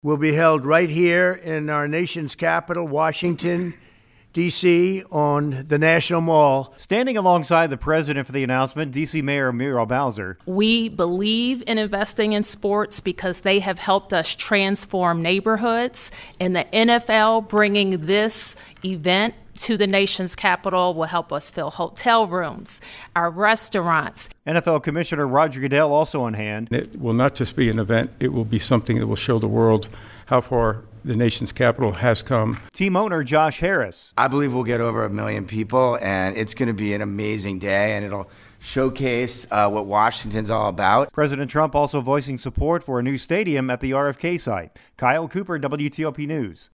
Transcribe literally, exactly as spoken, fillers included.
will be held right here in our nation's capital, Washington, D C, on the National Mall. Standing alongside the president for the announcement, D C Mayor Muriel Bowser. We believe in investing in sports because they have helped us transform neighborhoods, and the N F L bringing this event to the nation's capital will help us fill hotel rooms, our restaurants. N F L Commissioner Roger Goodell also on hand. It will not just be an event, it will be something that will show the world how far the nation's capital has come. Team owner Josh Harris. I believe we'll get over a million people, and it's going to be an amazing day, and it'll showcase uh, what Washington's all about. President Trump also voicing support for a new stadium at the R F K site. Kyle Cooper, W T O P News.